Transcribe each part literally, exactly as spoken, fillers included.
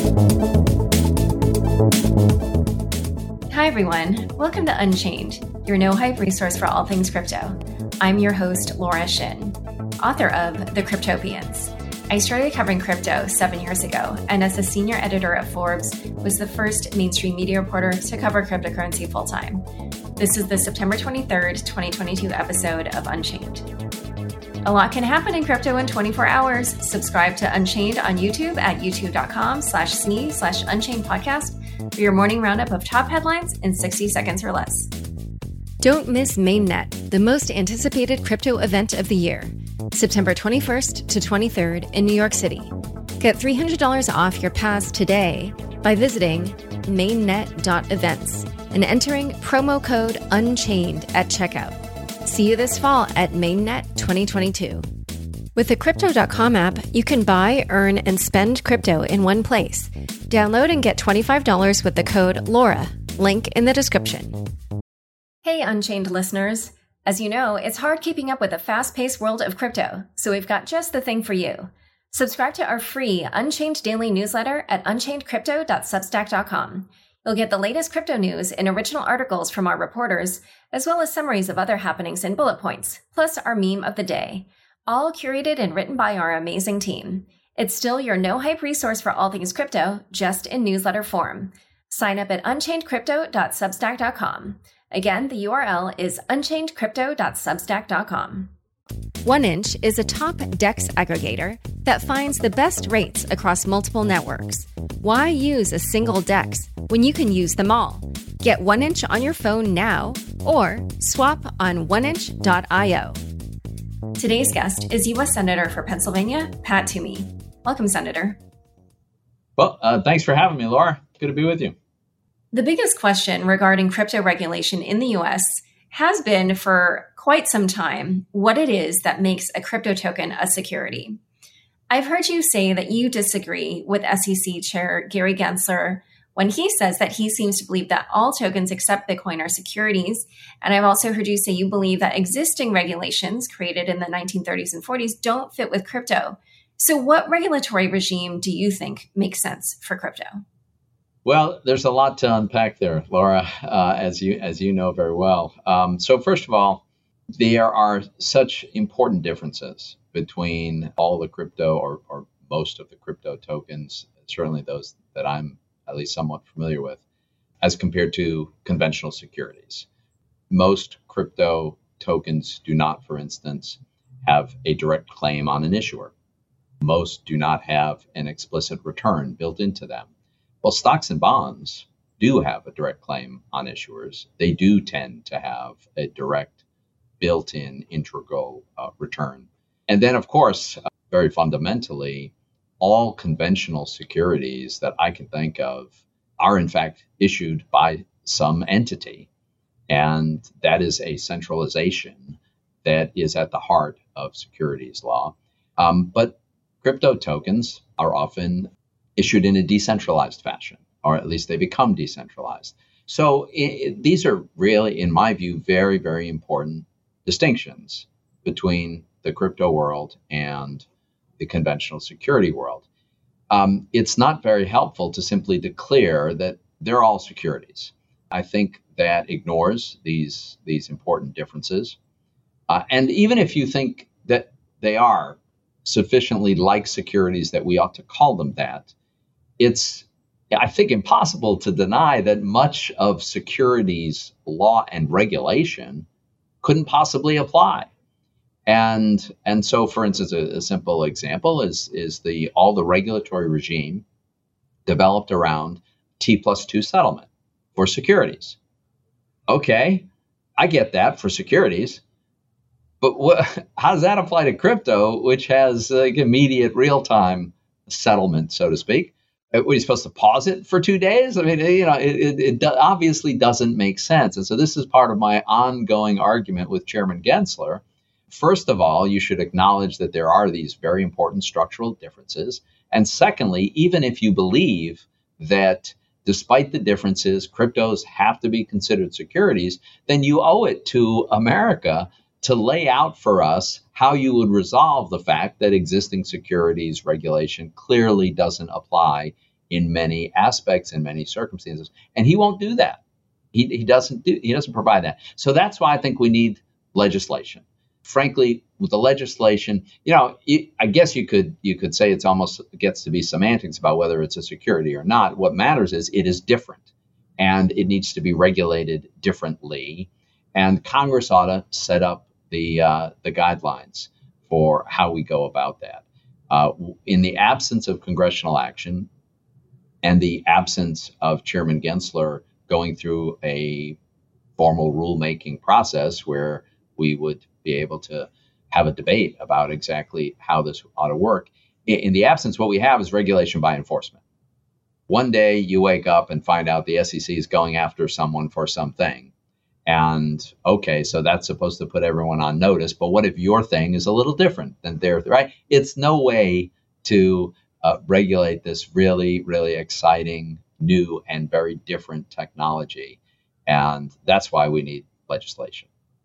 Hi, everyone. Welcome to Unchained, your no-hype resource for all things crypto. I'm your host, Laura Shin, author of The Cryptopians. I started covering crypto seven years ago, and as a senior editor at Forbes, was the first mainstream media reporter to cover cryptocurrency full-time. This is the September twenty-third, twenty twenty-two episode of Unchained. A lot can happen in crypto in twenty-four hours. Subscribe to Unchained on YouTube at youtube.com slash snee slash Unchained podcast for your morning roundup of top headlines in sixty seconds or less. Don't miss Mainnet, the most anticipated crypto event of the year, September twenty-first to twenty-third in New York City. Get three hundred dollars off your pass today by visiting mainnet dot events and entering promo code Unchained at checkout. See you this fall at Mainnet twenty twenty-two. With the Crypto dot com app, you can buy, earn, and spend crypto in one place. Download and get twenty-five dollars with the code LAURA. Link in the description. Hey, Unchained listeners. As you know, it's hard keeping up with the fast-paced world of crypto, so we've got just the thing for you. Subscribe to our free Unchained daily newsletter at unchained crypto dot substack dot com. You'll get the latest crypto news and original articles from our reporters, as well as summaries of other happenings and bullet points, plus our meme of the day, all curated and written by our amazing team. It's still your no-hype resource for all things crypto, just in newsletter form. Sign up at unchained crypto dot substack dot com. Again, the U R L is unchained crypto dot substack dot com. one inch is a top DEX aggregator that finds the best rates across multiple networks. Why use a single DEX when you can use them all? Get one inch on your phone now or swap on one inch dot io. Today's guest is U S Senator for Pennsylvania, Pat Toomey. Welcome, Senator. Well, uh, thanks for having me, Laura. Good to be with you. The biggest question regarding crypto regulation in the U S has been for quite some time what it is that makes a crypto token a security. I've heard you say that you disagree with S E C Chair Gary Gensler when he says that he seems to believe that all tokens except Bitcoin are securities. And I've also heard you say you believe that existing regulations created in the nineteen thirties and forties don't fit with crypto. So what regulatory regime do you think makes sense for crypto? Well, there's a lot to unpack there, Laura, uh, as you as you know very well. Um, so first of all, there are such important differences between all the crypto or, or most of the crypto tokens, certainly those that I'm at least somewhat familiar with, as compared to conventional securities. Most crypto tokens do not, for instance, have a direct claim on an issuer. Most do not have an explicit return built into them. Well, stocks and bonds do have a direct claim on issuers. They do tend to have a direct built-in integral uh, return. And then, of course, uh, very fundamentally, all conventional securities that I can think of are, in fact, issued by some entity. And that is a centralization that is at the heart of securities law. Um, but crypto tokens are often issued in a decentralized fashion, or at least they become decentralized. So it, these are really, in my view, very, very important distinctions between the crypto world and the conventional security world. Um, it's not very helpful to simply declare that they're all securities. I think that ignores these, these important differences. Uh, and even if you think that they are sufficiently like securities that we ought to call them that, it's, I think, impossible to deny that much of securities law and regulation couldn't possibly apply. And and so, for instance, a, a simple example is is the all the regulatory regime developed around T plus two settlement for securities. Okay, I get that for securities, but what, how does that apply to crypto, which has like immediate real time settlement, so to speak? Were you supposed to pause it for two days? I mean, you know, it, it, it do- obviously doesn't make sense. And so this is part of my ongoing argument with Chairman Gensler. First of all, you should acknowledge that there are these very important structural differences. And secondly, even if you believe that despite the differences, cryptos have to be considered securities, then you owe it to America to lay out for us how you would resolve the fact that existing securities regulation clearly doesn't apply in many aspects, in many circumstances. And he won't do that. He, he doesn't do, he doesn't provide that. So that's why I think we need legislation. Frankly, with the legislation, you know, it, I guess you could you could say it's almost gets to be semantics about whether it's a security or not. What matters is it is different, and it needs to be regulated differently. And Congress ought to set up the uh, the guidelines for how we go about that. Uh, in the absence of congressional action and the absence of Chairman Gensler going through a formal rulemaking process where we would be able to have a debate about exactly how this ought to work. In, in the absence, what we have is regulation by enforcement. One day you wake up and find out the S E C is going after someone for something. And okay, so that's supposed to put everyone on notice. But what if your thing is a little different than their, right? It's no way to uh, regulate this really, really exciting, new, and very different technology. And that's why we need legislation.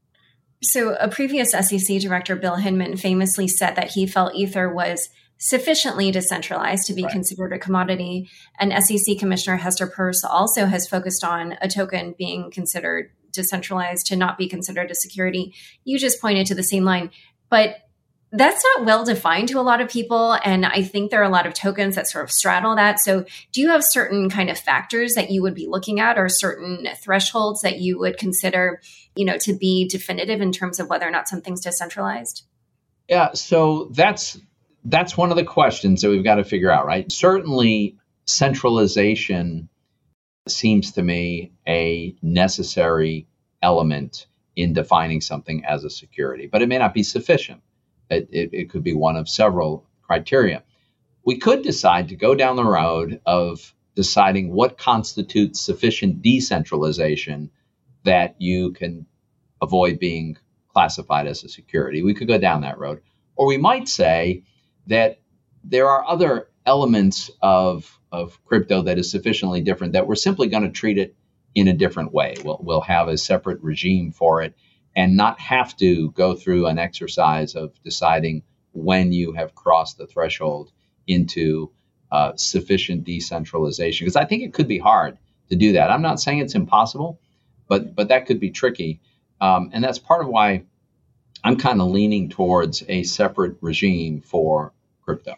So a previous S E C director, Bill Hinman, famously said that he felt Ether was sufficiently decentralized to be right. considered a commodity. And S E C Commissioner Hester Peirce also has focused on a token being considered decentralized to not be considered a security. You just pointed to the same line, but that's not well defined to a lot of people. And I think there are a lot of tokens that sort of straddle that. So do you have certain kind of factors that you would be looking at or certain thresholds that you would consider, you know, to be definitive in terms of whether or not something's decentralized? Yeah, so that's that's one of the questions that we've got to figure out, right? Certainly centralization seems to me a necessary element in defining something as a security, but it may not be sufficient. It, it, it could be one of several criteria. We could decide to go down the road of deciding what constitutes sufficient decentralization that you can avoid being classified as a security. We could go down that road. Or we might say that there are other elements of, of crypto that is sufficiently different that we're simply going to treat it in a different way. We'll, we'll have a separate regime for it and not have to go through an exercise of deciding when you have crossed the threshold into uh, sufficient decentralization. Because I think it could be hard to do that. I'm not saying it's impossible, but but that could be tricky. Um, and that's part of why I'm kind of leaning towards a separate regime for crypto.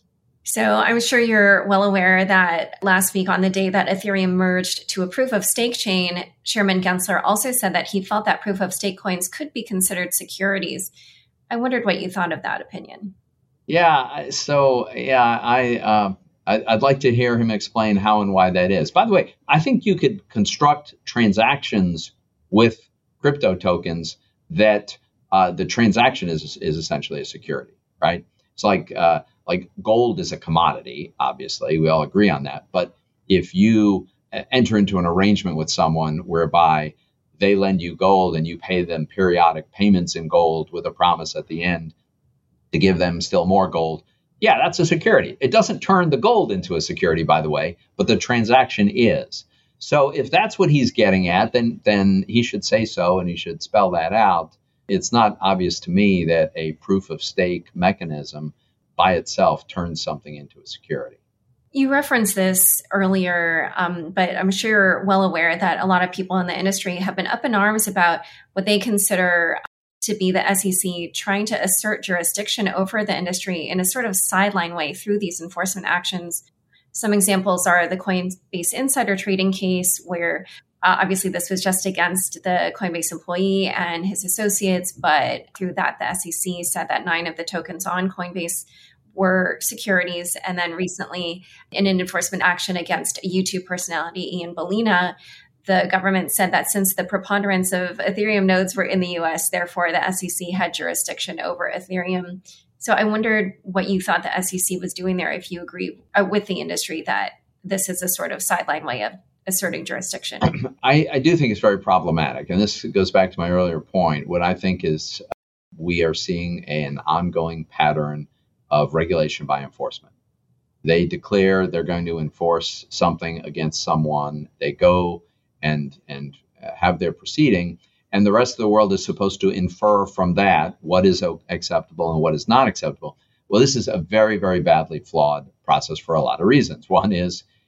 So I'm sure you're well aware that last week on the day that Ethereum merged to a proof of stake chain, Chairman Gensler also said that he felt that proof of stake coins could be considered securities. I wondered what you thought of that opinion. Yeah, so yeah, I, uh, I I'd like to hear him explain how and why that is. By the way, I think you could construct transactions with crypto tokens that uh, the transaction is is essentially a security, right? It's like uh, like gold is a commodity, obviously. We all agree on that. But if you enter into an arrangement with someone whereby they lend you gold and you pay them periodic payments in gold with a promise at the end to give them still more gold, yeah, that's a security. It doesn't turn the gold into a security, by the way, but the transaction is. So if that's what he's getting at, then then he should say so and he should spell that out. It's not obvious to me that a proof of stake mechanism by itself turns something into a security. You referenced this earlier, um, but I'm sure you're well aware that a lot of people in the industry have been up in arms about what they consider to be the S E C trying to assert jurisdiction over the industry in a sort of sideline way through these enforcement actions. Some examples are the Coinbase insider trading case, where uh, obviously this was just against the Coinbase employee and his associates, but through that, the S E C said that nine of the tokens on Coinbase were securities. And then recently, in an enforcement action against a YouTube personality, Ian Bellina, the government said that since the preponderance of Ethereum nodes were in the U S, therefore the S E C had jurisdiction over Ethereum. So I wondered what you thought the S E C was doing there, if you agree uh, with the industry that this is a sort of sideline way of asserting jurisdiction. I, I do think it's very problematic. And this goes back to my earlier point. What I think is uh, we are seeing an ongoing pattern of regulation by enforcement. They declare they're going to enforce something against someone. They go and and have their proceeding, and the rest of the world is supposed to infer from that what is acceptable and what is not acceptable. Well, this is a very, very badly flawed process for a lot of reasons. One is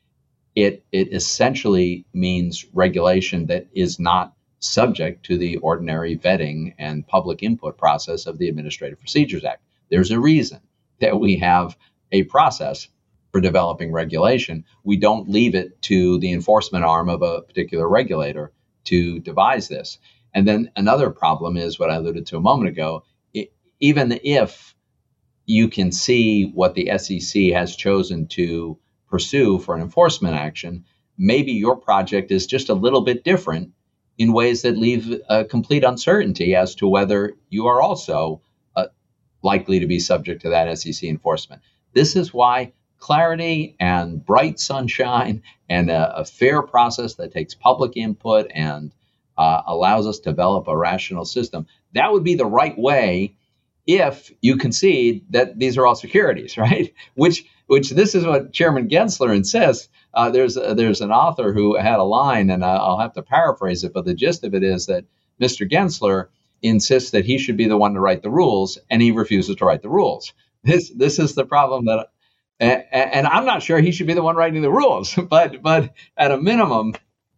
it it essentially means regulation that is not subject to the ordinary vetting and public input process of the Administrative Procedures Act. There's a reason that we have a process for developing regulation. We don't leave it to the enforcement arm of a particular regulator to devise this. And then another problem is what I alluded to a moment ago. It, even if you can see what the S E C has chosen to pursue for an enforcement action, maybe your project is just a little bit different in ways that leave a complete uncertainty as to whether you are also uh, likely to be subject to that S E C enforcement. This is why clarity and bright sunshine and a, a fair process that takes public input and uh, allows us to develop a rational system, that would be the right way if you concede that these are all securities, right? Which which this is what Chairman Gensler insists. Uh, there's uh, there's an author who had a line, and uh, I'll have to paraphrase it, but the gist of it is that Mister Gensler insists that he should be the one to write the rules, and he refuses to write the rules. This this is the problem that, and, and I'm not sure he should be the one writing the rules, but but at a minimum,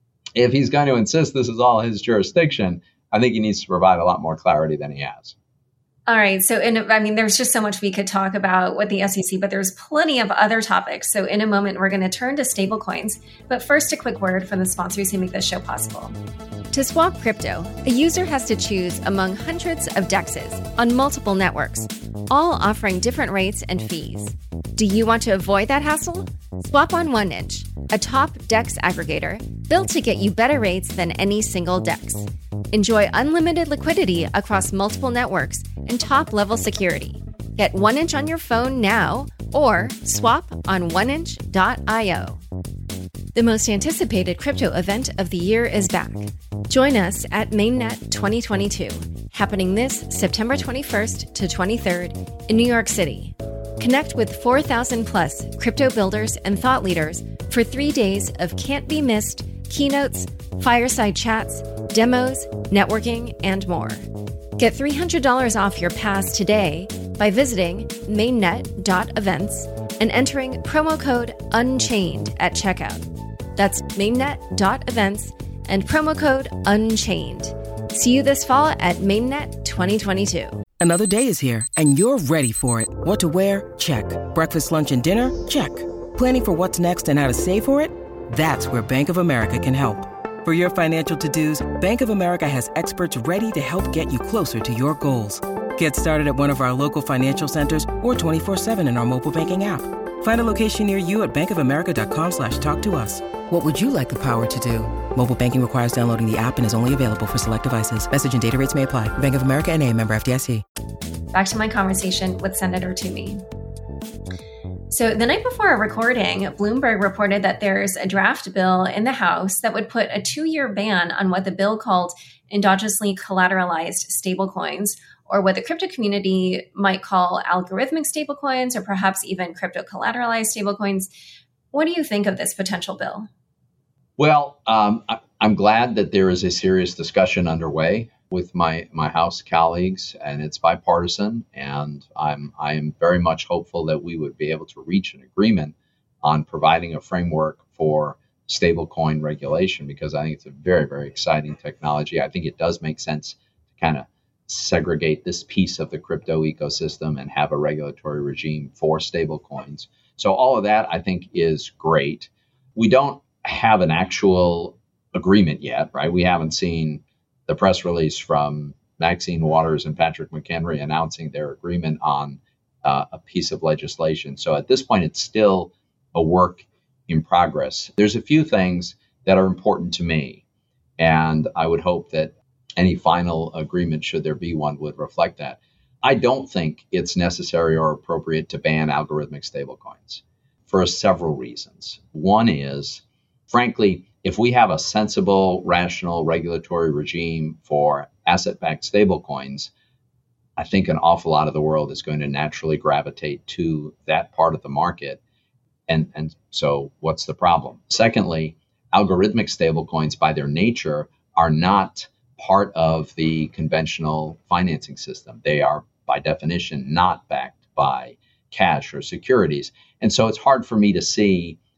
if he's going to insist this is all his jurisdiction, I think he needs to provide a lot more clarity than he has. All right. So, in, I mean, there's just so much we could talk about with the S E C, but there's plenty of other topics. So in a moment, we're going to turn to stablecoins. But first, a quick word from the sponsors who make this show possible. To swap crypto, a user has to choose among hundreds of D E Xs on multiple networks, all offering different rates and fees. Do you want to avoid that hassle? Swap on OneInch, a top D E X aggregator built to get you better rates than any single D E X. Enjoy unlimited liquidity across multiple networks and top-level security. Get OneInch on your phone now or swap on one inch dot io. The most anticipated crypto event of the year is back. Join us at Mainnet twenty twenty-two, happening this September twenty-first to twenty-third in New York City. Connect with four thousand plus crypto builders and thought leaders for three days of can't-be-missed keynotes, fireside chats, demos, networking, and more. Get three hundred dollars off your pass today by visiting mainnet dot events and entering promo code UNCHAINED at checkout. That's mainnet dot events and promo code UNCHAINED. See you this fall at Mainnet twenty twenty-two. Another day is here, and you're ready for it. What to wear? Check. Breakfast, lunch, and dinner? Check. Planning for what's next and how to save for it? That's where Bank of America can help. For your financial to-dos, Bank of America has experts ready to help get you closer to your goals. Get started at one of our local financial centers or twenty-four seven in our mobile banking app. Find a location near you at bankofamerica.com slash talk to us. What would you like the power to do? Mobile banking requires downloading the app and is only available for select devices. Message and data rates may apply. Bank of America N A, member F D I C. Back to my conversation with Senator Toomey. So the night before our recording, Bloomberg reported that there's a draft bill in the House that would put a two-year ban on what the bill called endogenously collateralized stablecoins, or what the crypto community might call algorithmic stablecoins, or perhaps even crypto collateralized stablecoins. What do you think of this potential bill? Well, um, I, I'm glad that there is a serious discussion underway with my, my House colleagues, and it's bipartisan. And I'm I am very much hopeful that we would be able to reach an agreement on providing a framework for stablecoin regulation, because I think it's a very, very exciting technology. I think it does make sense to kind of segregate this piece of the crypto ecosystem and have a regulatory regime for stablecoins. So all of that, I think, is great. We don't have an actual agreement yet, right? We haven't seen the press release from Maxine Waters and Patrick McHenry announcing their agreement on uh, a piece of legislation. So at this point, it's still a work in progress. There's a few things that are important to me, and I would hope that any final agreement, should there be one, would reflect that. I don't think it's necessary or appropriate to ban algorithmic stablecoins for several reasons. One is, frankly, if we have a sensible, rational regulatory regime for asset-backed stablecoins, I think an awful lot of the world is going to naturally gravitate to that part of the market. And, and so what's the problem? Secondly, algorithmic stablecoins by their nature are not part of the conventional financing system. They are, by definition, not backed by cash or securities. And so it's hard for me to see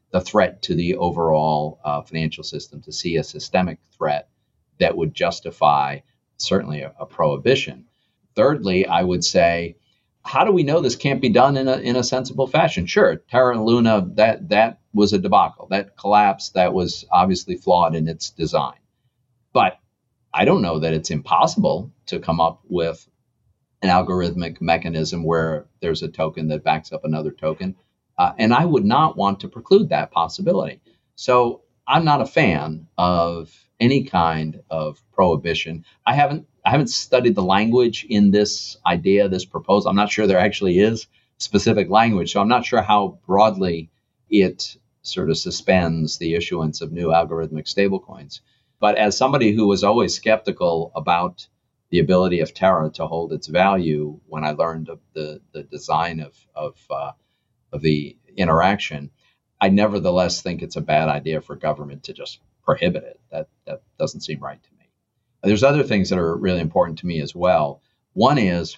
the threat to the overall uh, financial system, to see a systemic threat that would justify certainly a, a prohibition. Thirdly, I would say, how do we know this can't be done in a in a sensible fashion? Sure, Terra Luna, that that was a debacle, that collapse, that was obviously flawed in its design. But I don't know that it's impossible to come up with an algorithmic mechanism where there's a token that backs up another token. Uh, and I would not want to preclude that possibility. So I'm not a fan of any kind of prohibition. I haven't I haven't studied the language in this idea, this proposal. I'm not sure there actually is specific language. So I'm not sure how broadly it sort of suspends the issuance of new algorithmic stablecoins. But as somebody who was always skeptical about the ability of Terra to hold its value, when I learned of the, the design of of, uh, of the interaction, I nevertheless think it's a bad idea for government to just prohibit it. That that doesn't seem right to me. There's other things that are really important to me as well. One is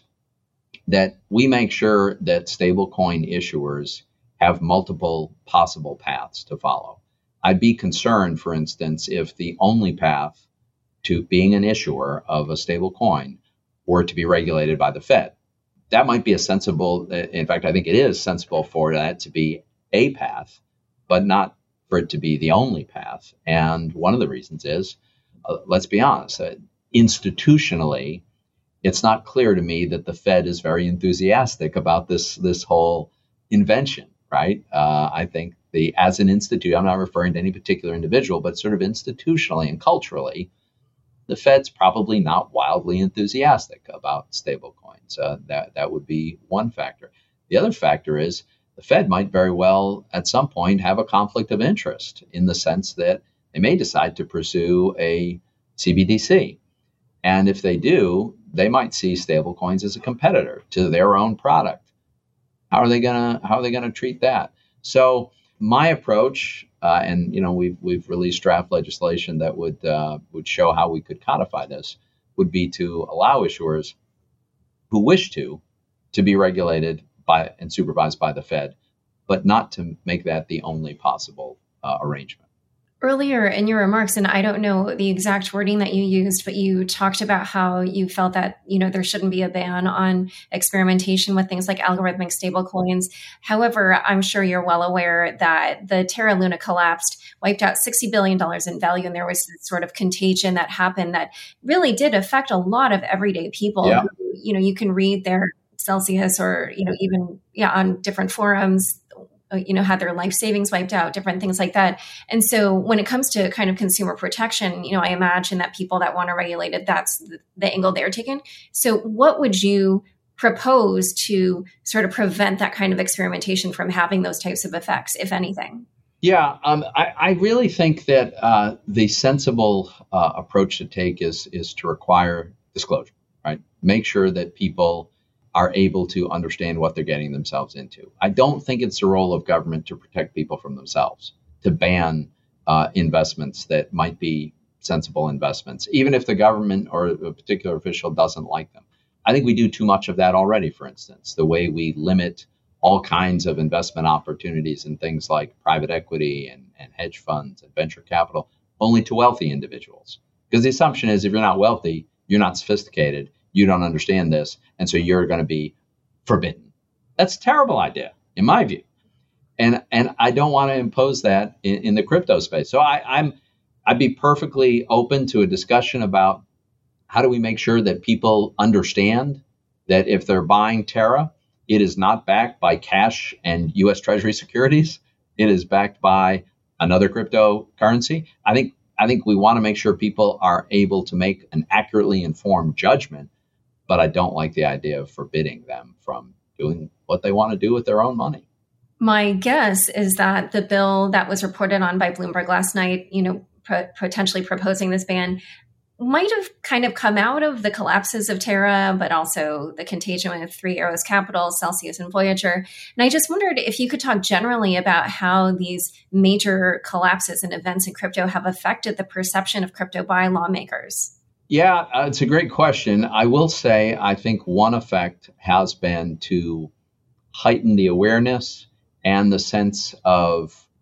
that we make sure that stablecoin issuers have multiple possible paths to follow. I'd be concerned, for instance, if the only path to being an issuer of a stable coin were to be regulated by the Fed. That might be a sensible, in fact, I think it is sensible for that to be a path, but not for it to be the only path. And one of the reasons is, uh, let's be honest, uh, institutionally, it's not clear to me that the Fed is very enthusiastic about this, this whole invention, right? Uh, I think the as an institute, I'm not referring to any particular individual, but sort of institutionally and culturally, the Fed's probably not wildly enthusiastic about stablecoins. Uh, that that would be one factor. The other factor is the Fed might very well at some point have a conflict of interest in the sense that they may decide to pursue a C B D C. And if they do, they might see stablecoins as a competitor to their own product. How are they gonna how are they gonna treat that? So my approach, uh, and you know, we've we've released draft legislation that would uh, would show how we could codify this, would be to allow issuers who wish to to be regulated by and supervised by the Fed, but not to make that the only possible uh, arrangement. Earlier in your remarks, and I don't know the exact wording that you used, but you talked about how you felt that, you know, there shouldn't be a ban on experimentation with things like algorithmic stablecoins. However, I'm sure you're well aware that the Terra Luna collapsed, wiped out sixty billion dollars in value, and there was this sort of contagion that happened that really did affect a lot of everyday people. Yeah. Who, you know, you can read their Celsius or, you know, even yeah on different forums, you know, had their life savings wiped out, different things like that. And so when it comes to kind of consumer protection, you know, I imagine that people that want to regulate it, that's the, the angle they're taking. So what would you propose to sort of prevent that kind of experimentation from having those types of effects, if anything? Yeah, um, I, I really think that uh, the sensible uh, approach to take is is to require disclosure, right? Make sure that people are able to understand what they're getting themselves into. I don't think it's the role of government to protect people from themselves, to ban uh, investments that might be sensible investments, even if the government or a particular official doesn't like them. I think we do too much of that already, for instance, the way we limit all kinds of investment opportunities in things like private equity and, and hedge funds and venture capital only to wealthy individuals. Because the assumption is if you're not wealthy, you're not sophisticated, you don't understand this, and so you're going to be forbidden. That's a terrible idea, in my view. And and I don't want to impose that in, in the crypto space. So I, I'm, I'd be perfectly open to a discussion about how do we make sure that people understand that if they're buying Terra, it is not backed by cash and U S Treasury securities. It is backed by another cryptocurrency. I think I think we want to make sure people are able to make an accurately informed judgment, but I don't like the idea of forbidding them from doing what they want to do with their own money. My guess is that the bill that was reported on by Bloomberg last night, you know, pro- potentially proposing this ban, might have kind of come out of the collapses of Terra, but also the contagion with Three Arrows Capital, Celsius, and Voyager. And I just wondered if you could talk generally about how these major collapses and events in crypto have affected the perception of crypto by lawmakers. Yeah, uh, it's a great question. I will say I think one effect has been to heighten the awareness and the sense of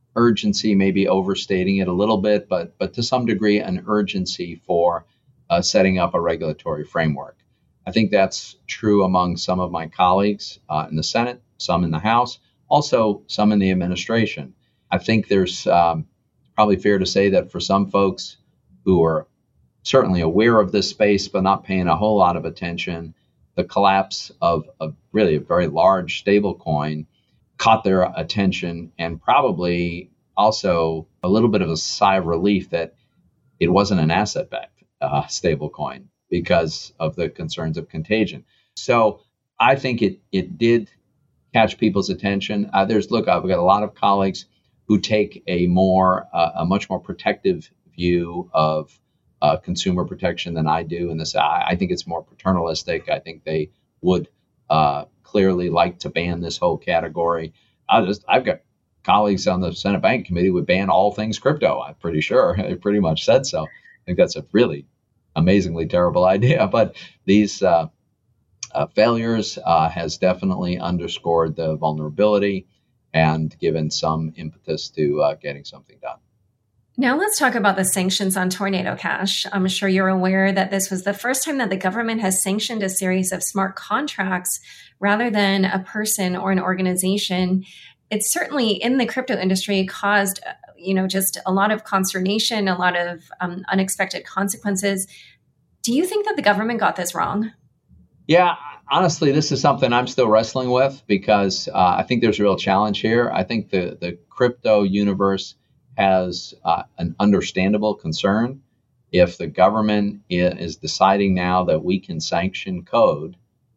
urgency, maybe overstating it a little bit, but but to some degree, an urgency for uh, setting up a regulatory framework. I think that's true among some of my colleagues uh, in the Senate, some in the House, also some in the administration. I think there's um, probably fair to say that for some folks who are certainly aware of this space, but not paying a whole lot of attention, the collapse of, of really a very large stablecoin caught their attention, and probably also a little bit of a sigh of relief that it wasn't an asset-backed uh, stablecoin because of the concerns of contagion. So I think it it did catch people's attention. Uh, there's look, I've got a lot of colleagues who take a more uh, a much more protective view of uh, consumer protection than I do. In this, I, I think it's more paternalistic. I think they would uh, clearly like to ban this whole category. I just I've got colleagues on the Senate Bank Committee would ban all things crypto. I'm pretty sure they pretty much said so. I think that's a really amazingly terrible idea. But these uh, uh, failures uh, has definitely underscored the vulnerability and given some impetus to uh, getting something done. Now let's talk about the sanctions on Tornado Cash. I'm sure you're aware that this was the first time that the government has sanctioned a series of smart contracts rather than a person or an organization. It's certainly in the crypto industry caused, you know, just a lot of consternation, a lot of um, unexpected consequences. Do you think that the government got this wrong? Yeah, honestly, this is something I'm still wrestling with because uh, I think there's a real challenge here. I think the, the crypto universe has uh, an understandable concern. If the government is deciding now that we can sanction code,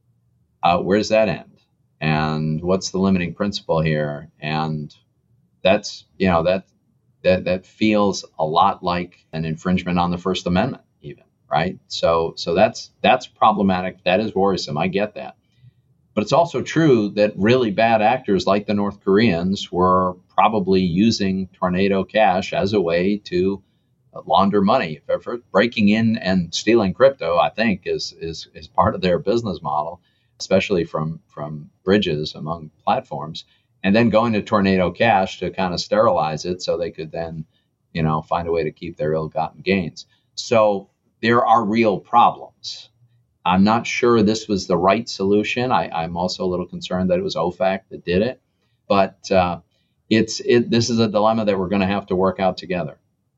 uh, where does that end? And what's the limiting principle here? And that's, you know, that that that feels a lot like an infringement on the First Amendment, even, right? So so that's that's problematic. That is worrisome. I get that. But it's also true that really bad actors like the North Koreans were probably using Tornado Cash as a way to launder money. For breaking in and stealing crypto, I think, is is is part of their business model, especially from from bridges among platforms, and then going to Tornado Cash to kind of sterilize it so they could then, you know, find a way to keep their ill-gotten gains. So there are real problems. I'm not sure this was the right solution. I, I'm also a little concerned that it was O FAC that did it, but uh, it's it. This is a dilemma that we're going to have to work out together.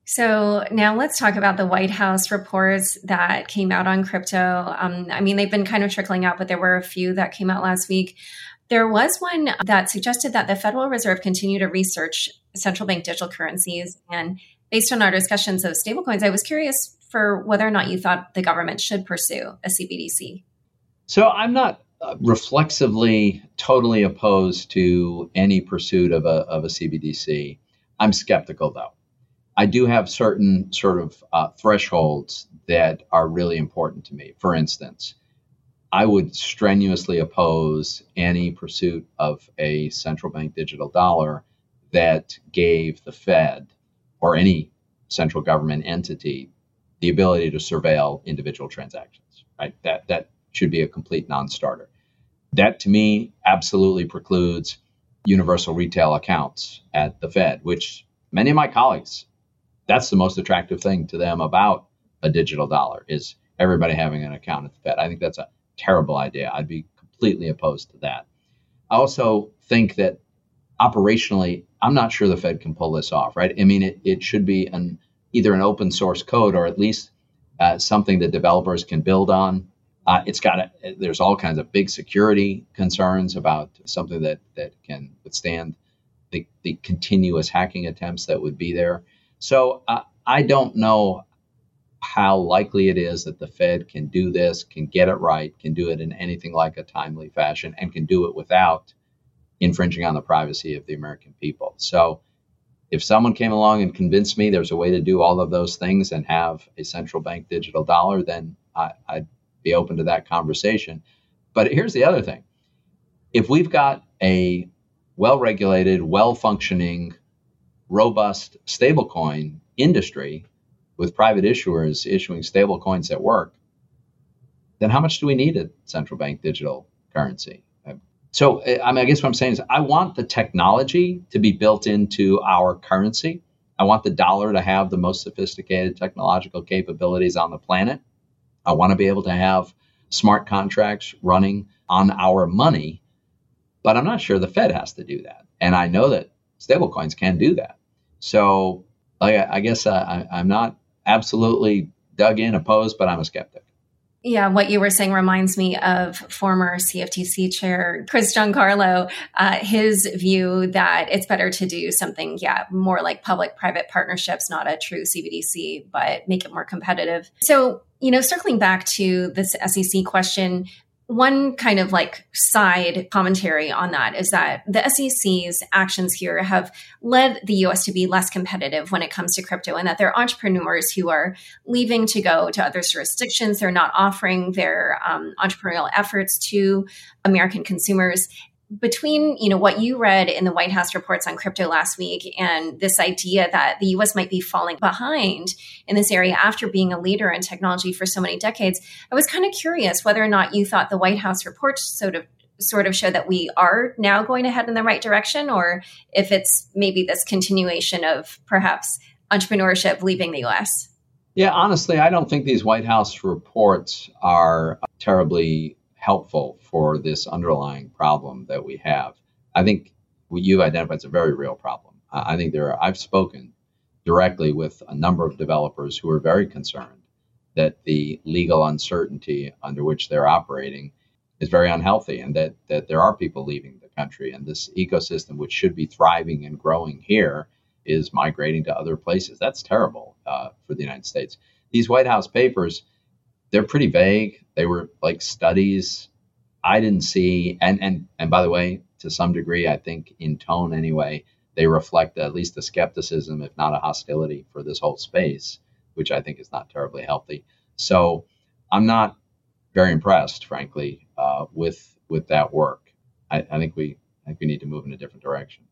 So now let's talk about the White House reports that came out on crypto. Um, I mean, they've been kind of trickling out, but there were a few that came out last week. There was one that suggested that the Federal Reserve continue to research central bank digital currencies. And based on our discussions of stablecoins, I was curious for whether or not you thought the government should pursue a C B D C. So I'm not uh, reflexively totally opposed to any pursuit of a, of a C B D C. I'm skeptical, though. I do have certain sort of uh, thresholds that are really important to me. For instance, I would strenuously oppose any pursuit of a central bank digital dollar that gave the Fed or any central government entity the ability to surveil individual transactions, right? That that should be a complete non-starter. That, to me, absolutely precludes universal retail accounts at the Fed, which many of my colleagues, that's the most attractive thing to them about a digital dollar, is everybody having an account at the Fed. I think that's a terrible idea. I'd be completely opposed to that. I also think that operationally, I'm not sure the Fed can pull this off, right? I mean, it, it should be an either an open source code or at least uh, something that developers can build on. Uh, it's got a, there's all kinds of big security concerns about something that that can withstand the, the continuous hacking attempts that would be there. So uh, I don't know how likely it is that the Fed can do this, can get it right, can do it in anything like a timely fashion, and can do it without infringing on the privacy of the American people. So if someone came along and convinced me there's a way to do all of those things and have a central bank digital dollar, then I, I'd be open to that conversation. But here's the other thing. If we've got a well-regulated, well-functioning, robust stablecoin industry with private issuers issuing stablecoins that work, then how much do we need a central bank digital currency? So I mean, I guess what I'm saying is I want the technology to be built into our currency. I want the dollar to have the most sophisticated technological capabilities on the planet. I want to be able to have smart contracts running on our money, but I'm not sure the Fed has to do that. And I know that stablecoins can do that. So like, I guess I, I'm not absolutely dug in, opposed, but I'm a skeptic. Yeah, what you were saying reminds me of former C F T C chair Chris Giancarlo, uh, his view that it's better to do something, yeah, more like public-private partnerships, not a true C B D C, but make it more competitive. So, you know, circling back to this S E C question, one kind of like side commentary on that is that the S E C's actions here have led the U S to be less competitive when it comes to crypto, and that there are entrepreneurs who are leaving to go to other jurisdictions. They're not offering their um, entrepreneurial efforts to American consumers. Between, you know, what you read in the White House reports on crypto last week and this idea that the U S might be falling behind in this area after being a leader in technology for so many decades, I was kind of curious whether or not you thought the White House reports sort of sort of show that we are now going to head in the right direction, or if it's maybe this continuation of perhaps entrepreneurship leaving the U S. Yeah, honestly, I don't think these White House reports are terribly helpful for this underlying problem that we have. I think what you've identified is a very real problem. I think there are, I've spoken directly with a number of developers who are very concerned that the legal uncertainty under which they're operating is very unhealthy, and that, that there are people leaving the country, and this ecosystem, which should be thriving and growing here, is migrating to other places. That's terrible uh, for the United States. These White House papers, they're pretty vague. They were like studies. I didn't see, and and and by the way, to some degree, I think in tone anyway, they reflect at least a skepticism, if not a hostility, for this whole space, which I think is not terribly healthy. So I'm not very impressed, frankly, uh, with with that work. I, I think we I think we need to move in a different direction.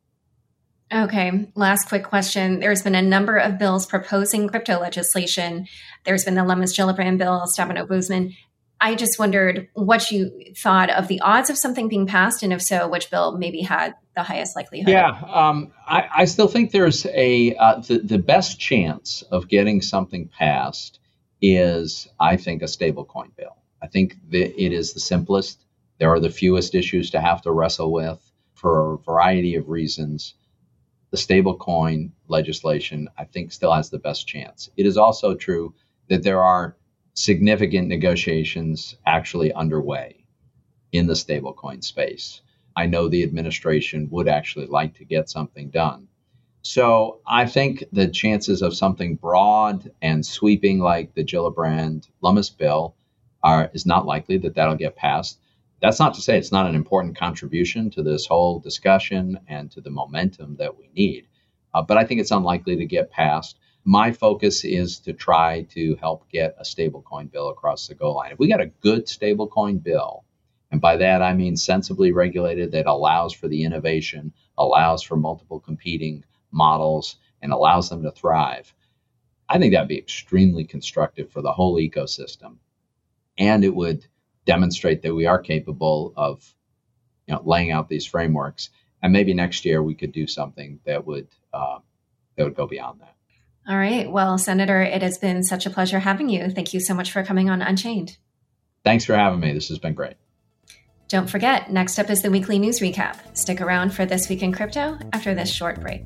Okay, last quick question. There's been a number of bills proposing crypto legislation. There's been the Lummis-Gillibrand bill, Stabenow-Boozman. I just wondered what you thought of the odds of something being passed, and if so, which bill maybe had the highest likelihood? Yeah, um, I, I still think there's a uh, the, the best chance of getting something passed is, I think, a stablecoin bill. I think that it is the simplest. There are the fewest issues to have to wrestle with for a variety of reasons. The stablecoin legislation, I think, still has the best chance. It is also true that there are significant negotiations actually underway in the stablecoin space. I know the administration would actually like to get something done. So I think the chances of something broad and sweeping like the Gillibrand-Lummis bill are is not likely that that'll get passed. That's not to say it's not an important contribution to this whole discussion and to the momentum that we need. Uh, but I think it's unlikely to get passed. My focus is to try to help get a stablecoin bill across the goal line. If we got a good stablecoin bill, and by that I mean sensibly regulated, that allows for the innovation, allows for multiple competing models, and allows them to thrive, I think that'd be extremely constructive for the whole ecosystem. And it would demonstrate that we are capable of, you know, laying out these frameworks. And maybe next year we could do something that would uh, that would go beyond that. All right. Well, Senator, it has been such a pleasure having you. Thank you so much for coming on Unchained. Thanks for having me. This has been great. Don't forget, next up is the weekly news recap. Stick around for This Week in Crypto after this short break.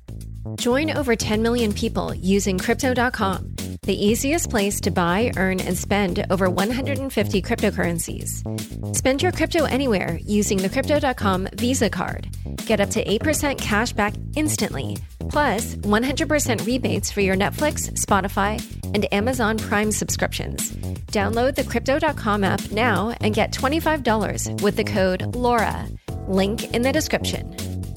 Join over ten million people using Crypto dot com, the easiest place to buy, earn, and spend over one hundred fifty cryptocurrencies. Spend your crypto anywhere using the Crypto dot com Visa card. Get up to eight percent cash back instantly, plus one hundred percent rebates for your Netflix, Spotify, and Amazon Prime subscriptions. Download the Crypto dot com app now and get twenty-five dollars with the code LAURA. Link in the description.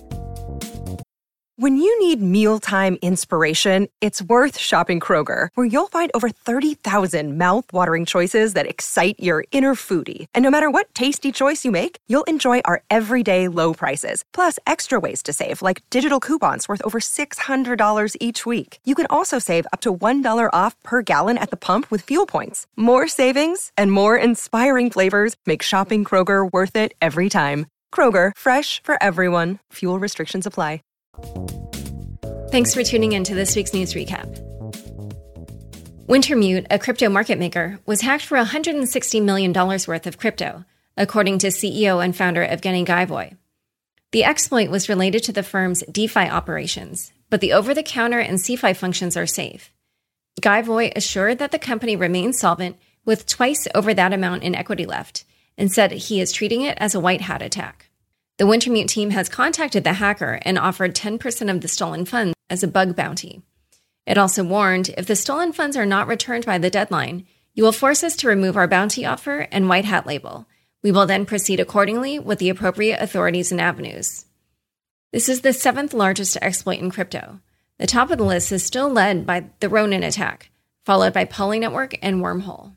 When you need mealtime inspiration, it's worth shopping Kroger, where you'll find over thirty thousand mouth-watering choices that excite your inner foodie. And no matter what tasty choice you make, you'll enjoy our everyday low prices, plus extra ways to save, like digital coupons worth over six hundred dollars each week. You can also save up to one dollar off per gallon at the pump with fuel points. More savings and more inspiring flavors make shopping Kroger worth it every time. Kroger, fresh for everyone. Fuel restrictions apply. Thanks for tuning in to this week's news recap. Wintermute, a crypto market maker, was hacked for one hundred sixty million dollars worth of crypto, according to C E O and founder Evgeny Gaivoy. The exploit was related to the firm's DeFi operations, but the over-the-counter and C F I functions are safe. Gaivoy assured that the company remains solvent with twice over that amount in equity left, and said he is treating it as a white hat attack. The Wintermute team has contacted the hacker and offered ten percent of the stolen funds as a bug bounty. It also warned, if the stolen funds are not returned by the deadline, you will force us to remove our bounty offer and white hat label. We will then proceed accordingly with the appropriate authorities and avenues. This is the seventh largest exploit in crypto. The top of the list is still led by the Ronin attack, followed by Poly Network and Wormhole.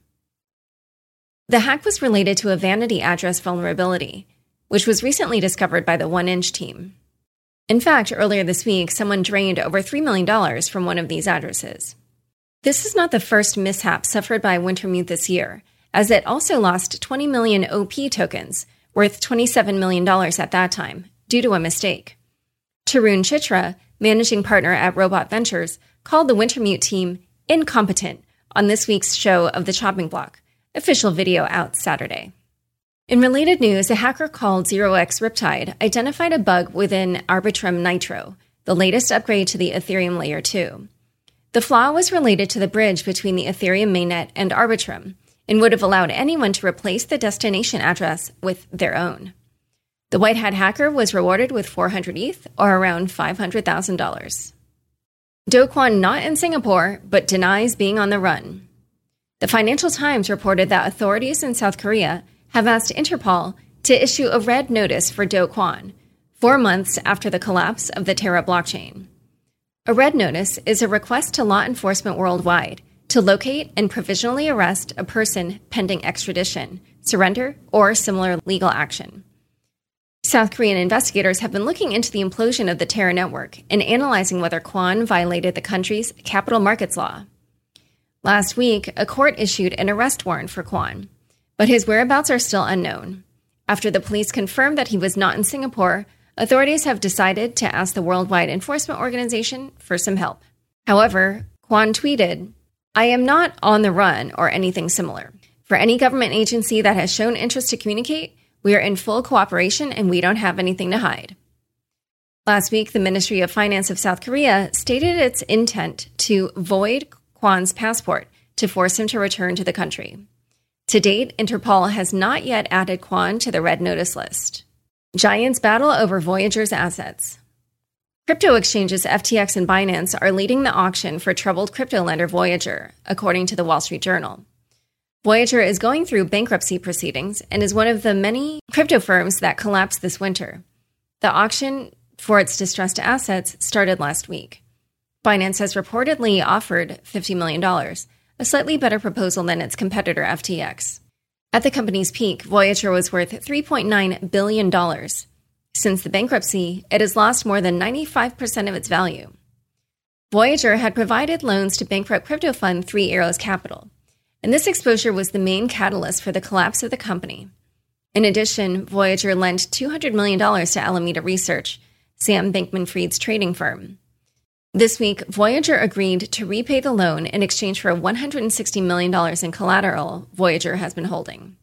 The hack was related to a vanity address vulnerability, which was recently discovered by the one inch team. In fact, earlier this week, someone drained over three million dollars from one of these addresses. This is not the first mishap suffered by Wintermute this year, as it also lost twenty million O P tokens, worth twenty-seven million dollars at that time, due to a mistake. Tarun Chitra, managing partner at Robot Ventures, called the Wintermute team incompetent on this week's show of The Chopping Block, official video out Saturday. In related news, a hacker called zero x Riptide identified a bug within Arbitrum Nitro, the latest upgrade to the Ethereum Layer two. The flaw was related to the bridge between the Ethereum mainnet and Arbitrum, and would have allowed anyone to replace the destination address with their own. The white hat hacker was rewarded with four hundred E T H, or around five hundred thousand dollars. Do Kwon not in Singapore, but denies being on the run. The Financial Times reported that authorities in South Korea have asked Interpol to issue a red notice for Do Kwon, four months after the collapse of the Terra blockchain. A red notice is a request to law enforcement worldwide to locate and provisionally arrest a person pending extradition, surrender, or similar legal action. South Korean investigators have been looking into the implosion of the Terra network and analyzing whether Kwon violated the country's capital markets law. Last week, a court issued an arrest warrant for Kwon, but his whereabouts are still unknown. After the police confirmed that he was not in Singapore, authorities have decided to ask the Worldwide Enforcement Organization for some help. However, Kwon tweeted, "I am not on the run or anything similar. For any government agency that has shown interest to communicate, we are in full cooperation and we don't have anything to hide." Last week, the Ministry of Finance of South Korea stated its intent to void Kwon's passport to force him to return to the country. To date, Interpol has not yet added Kwon to the red notice list. Giants battle over Voyager's assets. Crypto exchanges F T X and Binance are leading the auction for troubled crypto lender Voyager, according to the Wall Street Journal. Voyager is going through bankruptcy proceedings and is one of the many crypto firms that collapsed this winter. The auction for its distressed assets started last week. Binance has reportedly offered fifty million dollars, a slightly better proposal than its competitor F T X. At the company's peak, Voyager was worth three point nine billion dollars. Since the bankruptcy, it has lost more than ninety-five percent of its value. Voyager had provided loans to bankrupt crypto fund Three Arrows Capital, and this exposure was the main catalyst for the collapse of the company. In addition, Voyager lent two hundred million dollars to Alameda Research, Sam Bankman-Fried's trading firm. This week, Voyager agreed to repay the loan in exchange for one hundred sixty million dollars in collateral Voyager has been holding.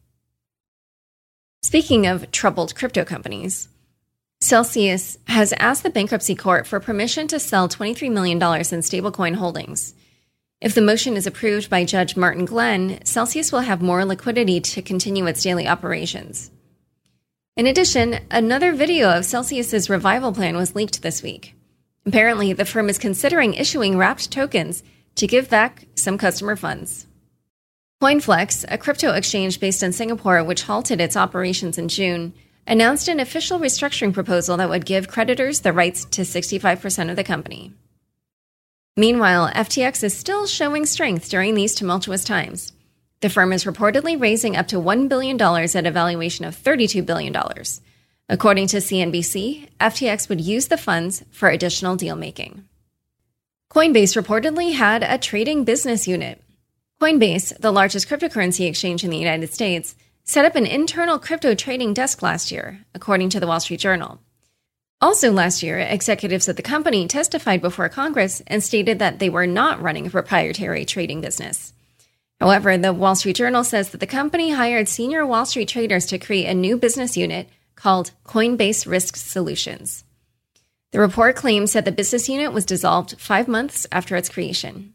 Speaking of troubled crypto companies, Celsius has asked the bankruptcy court for permission to sell twenty-three million dollars in stablecoin holdings. If the motion is approved by Judge Martin Glenn, Celsius will have more liquidity to continue its daily operations. In addition, another video of Celsius's revival plan was leaked this week. Apparently, the firm is considering issuing wrapped tokens to give back some customer funds. CoinFlex, a crypto exchange based in Singapore which halted its operations in June, announced an official restructuring proposal that would give creditors the rights to sixty-five percent of the company. Meanwhile, F T X is still showing strength during these tumultuous times. The firm is reportedly raising up to one billion dollars at a valuation of thirty-two billion dollars. According to C N B C, F T X would use the funds for additional deal-making. Coinbase reportedly had a trading business unit. Coinbase, the largest cryptocurrency exchange in the United States, set up an internal crypto trading desk last year, according to the Wall Street Journal. Also last year, executives at the company testified before Congress and stated that they were not running a proprietary trading business. However, the Wall Street Journal says that the company hired senior Wall Street traders to create a new business unit called Coinbase Risk Solutions. The report claims that the business unit was dissolved five months after its creation.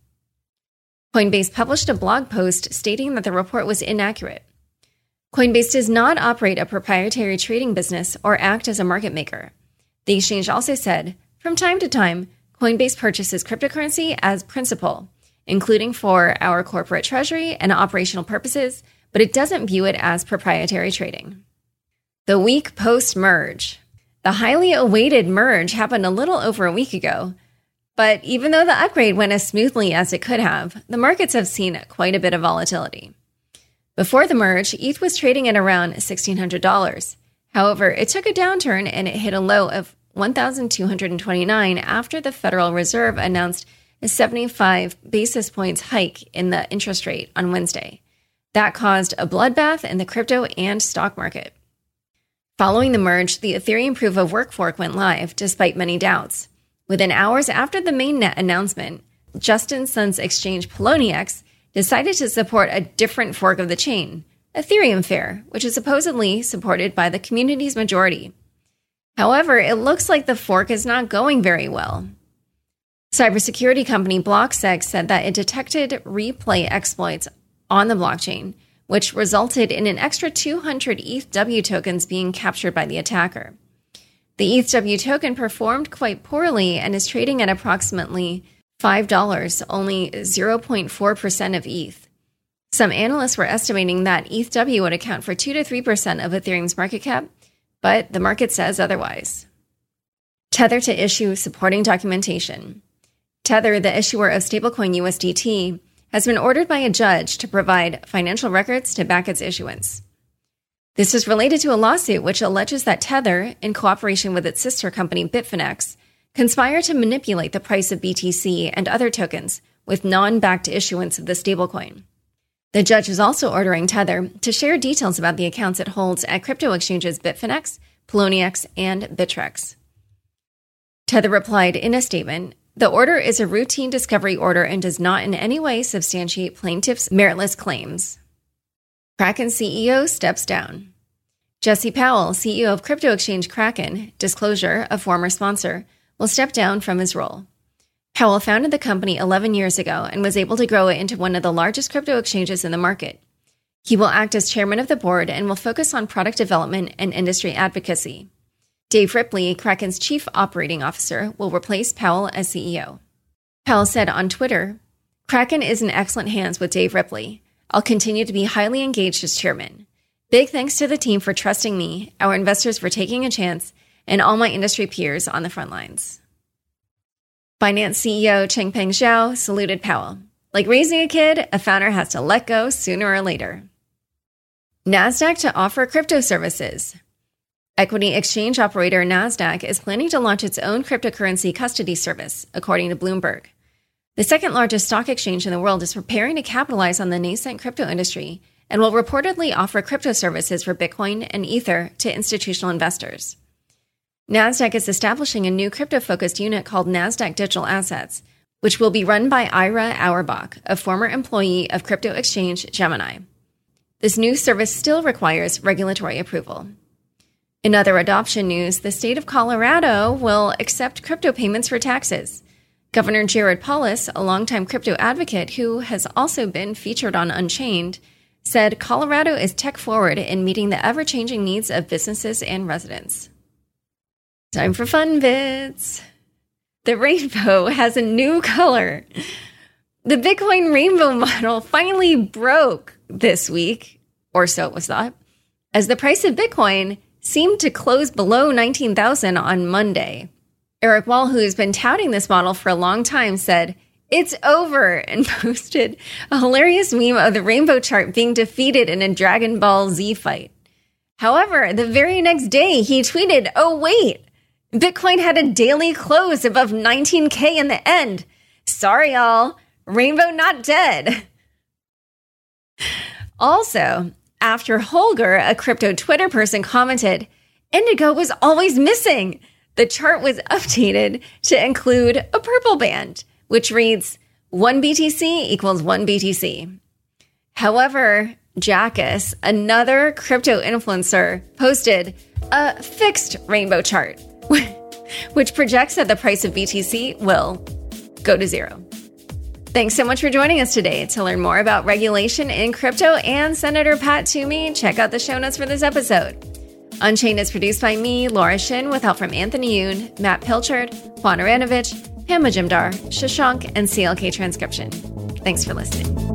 Coinbase published a blog post stating that the report was inaccurate. Coinbase does not operate a proprietary trading business or act as a market maker. The exchange also said, from time to time, Coinbase purchases cryptocurrency as principal, including for our corporate treasury and operational purposes, but it doesn't view it as proprietary trading. The week post-merge. The highly awaited merge happened a little over a week ago, but even though the upgrade went as smoothly as it could have, the markets have seen quite a bit of volatility. Before the merge, E T H was trading at around sixteen hundred dollars. However, it took a downturn and it hit a low of one thousand two hundred twenty-nine dollars after the Federal Reserve announced a seventy-five basis points hike in the interest rate on Wednesday. That caused a bloodbath in the crypto and stock market. Following the merge, the Ethereum proof of work fork went live, despite many doubts. Within hours after the mainnet announcement, Justin Sun's exchange Poloniex decided to support a different fork of the chain, Ethereum Fair, which is supposedly supported by the community's majority. However, it looks like the fork is not going very well. Cybersecurity company BlockSec said that it detected replay exploits on the blockchain, which resulted in an extra two hundred E T H W tokens being captured by the attacker. The E T H W token performed quite poorly and is trading at approximately five dollars, only zero point four percent of E T H. Some analysts were estimating that E T H W would account for two to three percent of Ethereum's market cap, but the market says otherwise. Tether to issue supporting documentation. Tether, the issuer of stablecoin U S D T, has been ordered by a judge to provide financial records to back its issuance. This is related to a lawsuit which alleges that Tether, in cooperation with its sister company Bitfinex, conspired to manipulate the price of B T C and other tokens with non-backed issuance of the stablecoin. The judge is also ordering Tether to share details about the accounts it holds at crypto exchanges Bitfinex, Poloniex, and Bittrex. Tether replied in a statement, "The order is a routine discovery order and does not in any way substantiate plaintiffs' meritless claims." Kraken C E O steps down. Jesse Powell, C E O of crypto exchange Kraken, disclosure, a former sponsor, will step down from his role. Powell founded the company eleven years ago and was able to grow it into one of the largest crypto exchanges in the market. He will act as chairman of the board and will focus on product development and industry advocacy. Dave Ripley, Kraken's chief operating officer, will replace Powell as C E O. Powell said on Twitter, "Kraken is in excellent hands with Dave Ripley. I'll continue to be highly engaged as chairman. Big thanks to the team for trusting me, our investors for taking a chance, and all my industry peers on the front lines." Binance C E O Changpeng Zhao saluted Powell. Like raising a kid, a founder has to let go sooner or later. NASDAQ to offer crypto services. Equity exchange operator NASDAQ is planning to launch its own cryptocurrency custody service, according to Bloomberg. The second largest stock exchange in the world is preparing to capitalize on the nascent crypto industry and will reportedly offer crypto services for Bitcoin and Ether to institutional investors. NASDAQ is establishing a new crypto-focused unit called NASDAQ Digital Assets, which will be run by Ira Auerbach, a former employee of crypto exchange Gemini. This new service still requires regulatory approval. In other adoption news, the state of Colorado will accept crypto payments for taxes. Governor Jared Polis, a longtime crypto advocate who has also been featured on Unchained, said Colorado is tech-forward in meeting the ever-changing needs of businesses and residents. Time for fun bits. The rainbow has a new color. The Bitcoin rainbow model finally broke this week, or so it was thought, as the price of Bitcoin seemed to close below nineteen thousand on Monday. Eric Wall, who has been touting this model for a long time, said, "It's over," and posted a hilarious meme of the rainbow chart being defeated in a Dragon Ball Z fight. However, the very next day, he tweeted, "Oh, wait, Bitcoin had a daily close above nineteen K in the end. Sorry, y'all. Rainbow not dead." Also, after Holger, a crypto Twitter person, commented, Indigo was always missing. The chart was updated to include a purple band, which reads one B T C equals one B T C. However, Jackus, another crypto influencer, posted a fixed rainbow chart, which projects that the price of B T C will go to zero. Thanks so much for joining us today. To learn more about regulation in crypto and Senator Pat Toomey, check out the show notes for this episode. Unchained is produced by me, Laura Shin, with help from Anthony Yoon, Matt Pilchard, Juan Aranovich, Hima Jimdar, Shashank, and C L K Transcription. Thanks for listening.